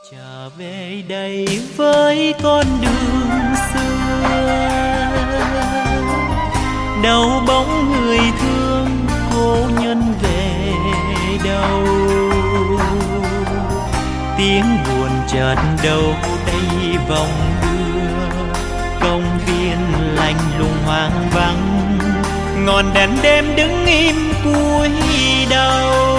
Trở về đây với con đường xưa, đâu bóng người thương cố nhân về đâu, tiếng buồn chợt đâu đây vòng đưa, công viên lạnh lùng hoang vắng, ngọn đèn đêm đứng im cúi đầu.